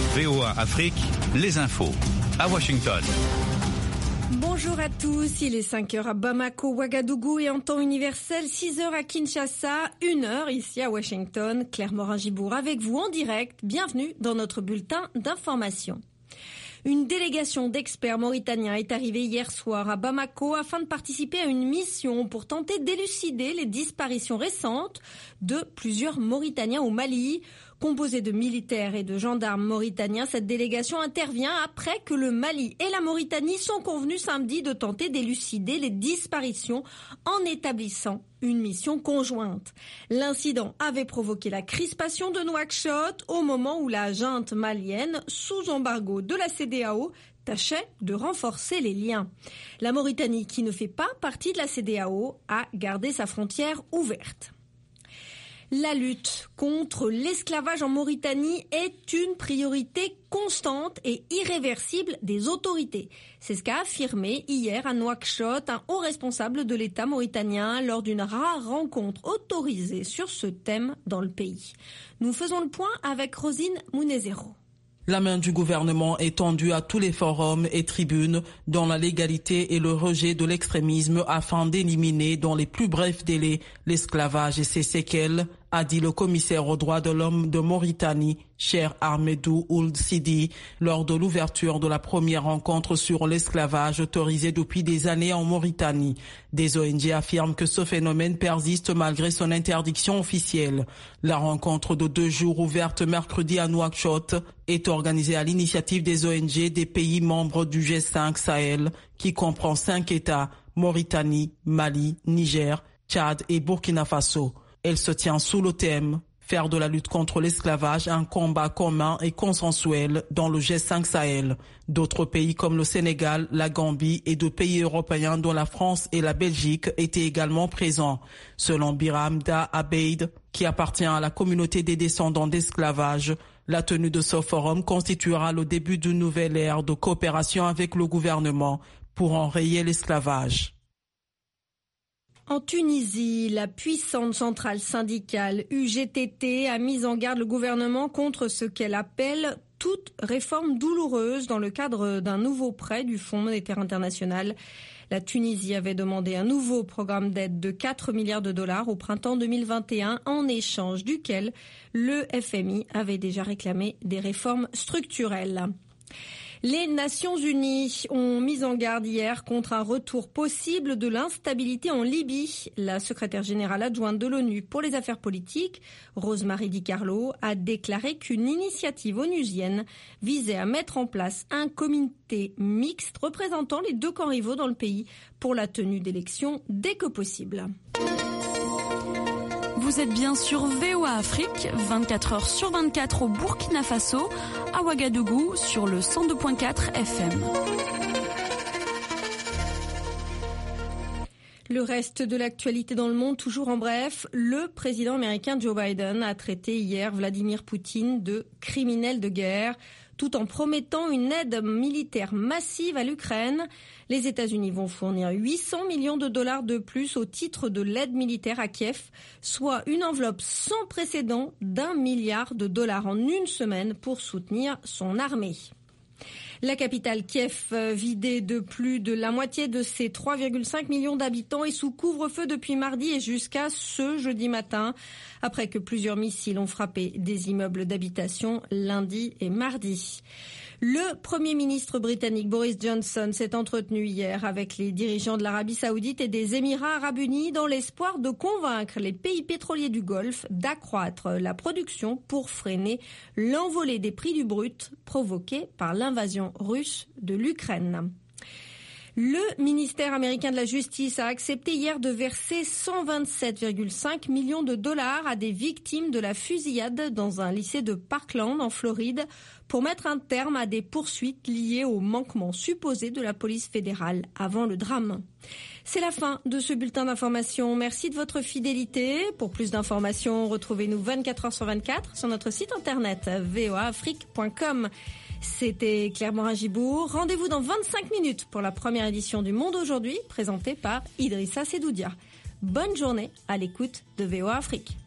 VOA Afrique, les infos. À Washington. Bonjour à tous, il est 5h à Bamako, Ouagadougou et en temps universel, 6h à Kinshasa, 1h ici à Washington. Claire Morin-Gibour avec vous en direct. Bienvenue dans notre bulletin d'information. Une délégation d'experts mauritaniens est arrivée hier soir à Bamako afin de participer à une mission pour tenter d'élucider les disparitions récentes de plusieurs Mauritaniens au Mali. Composée de militaires et de gendarmes mauritaniens, cette délégation intervient après que le Mali et la Mauritanie sont convenus samedi de tenter d'élucider les disparitions en établissant une mission conjointe. L'incident avait provoqué la crispation de Nouakchott au moment où la junte malienne, sous embargo de la CEDEAO, tâchait de renforcer les liens. La Mauritanie, qui ne fait pas partie de la CEDEAO, a gardé sa frontière ouverte. La lutte contre l'esclavage en Mauritanie est une priorité constante et irréversible des autorités. C'est ce qu'a affirmé hier à Nouakchott un haut responsable de l'État mauritanien lors d'une rare rencontre autorisée sur ce thème dans le pays. Nous faisons le point avec Rosine Mounezero. La main du gouvernement est tendue à tous les forums et tribunes dans la légalité et le rejet de l'extrémisme afin d'éliminer dans les plus brefs délais l'esclavage et ses séquelles, a dit le commissaire aux droits de l'homme de Mauritanie, Cheikh Ahmedou Ould Sidi, lors de l'ouverture de la première rencontre sur l'esclavage autorisé depuis des années en Mauritanie. Des ONG affirment que ce phénomène persiste malgré son interdiction officielle. La rencontre de 2 jours ouverte mercredi à Nouakchott est organisée à l'initiative des ONG des pays membres du G5 Sahel, qui comprend 5 États, Mauritanie, Mali, Niger, Tchad et Burkina Faso. Elle se tient sous le thème « Faire de la lutte contre l'esclavage un combat commun et consensuel dans le G5 Sahel ». D'autres pays comme le Sénégal, la Gambie et 2 pays européens dont la France et la Belgique étaient également présents. Selon Biram Da Abeid, qui appartient à la communauté des descendants d'esclavage, la tenue de ce forum constituera le début d'une nouvelle ère de coopération avec le gouvernement pour enrayer l'esclavage. En Tunisie, la puissante centrale syndicale UGTT a mis en garde le gouvernement contre ce qu'elle appelle toute réforme douloureuse dans le cadre d'un nouveau prêt du Fonds monétaire international. La Tunisie avait demandé un nouveau programme d'aide de 4 milliards de dollars au printemps 2021, en échange duquel le FMI avait déjà réclamé des réformes structurelles. Les Nations Unies ont mis en garde hier contre un retour possible de l'instabilité en Libye. La secrétaire générale adjointe de l'ONU pour les affaires politiques, Rosemary DiCarlo, a déclaré qu'une initiative onusienne visait à mettre en place un comité mixte représentant les 2 camps rivaux dans le pays pour la tenue d'élections dès que possible. Vous êtes bien sur VOA Afrique, 24h sur 24 au Burkina Faso, à Ouagadougou sur le 102.4 FM. Le reste de l'actualité dans le monde, toujours en bref, le président américain Joe Biden a traité hier Vladimir Poutine de criminel de guerre, tout en promettant une aide militaire massive à l'Ukraine. Les États-Unis vont fournir 800 millions de dollars de plus au titre de l'aide militaire à Kiev, soit une enveloppe sans précédent d'1 milliard de dollars en une semaine pour soutenir son armée. La capitale Kiev, vidée de plus de la moitié de ses 3,5 millions d'habitants, est sous couvre-feu depuis mardi et jusqu'à ce jeudi matin, après que plusieurs missiles ont frappé des immeubles d'habitation lundi et mardi. Le Premier ministre britannique Boris Johnson s'est entretenu hier avec les dirigeants de l'Arabie Saoudite et des Émirats Arabes Unis dans l'espoir de convaincre les pays pétroliers du Golfe d'accroître la production pour freiner l'envolée des prix du brut provoquée par l'invasion russe de l'Ukraine. Le ministère américain de la Justice a accepté hier de verser 127,5 millions de dollars à des victimes de la fusillade dans un lycée de Parkland en Floride pour mettre un terme à des poursuites liées aux manquements supposés de la police fédérale avant le drame. C'est la fin de ce bulletin d'information. Merci de votre fidélité. Pour plus d'informations, retrouvez-nous 24 heures sur 24 sur notre site internet voaafrique.com. C'était Claire Morin-Gibour. Rendez-vous dans 25 minutes pour la première édition du Monde aujourd'hui, présentée par Idrissa Sedoudia. Bonne journée à l'écoute de VOA Afrique.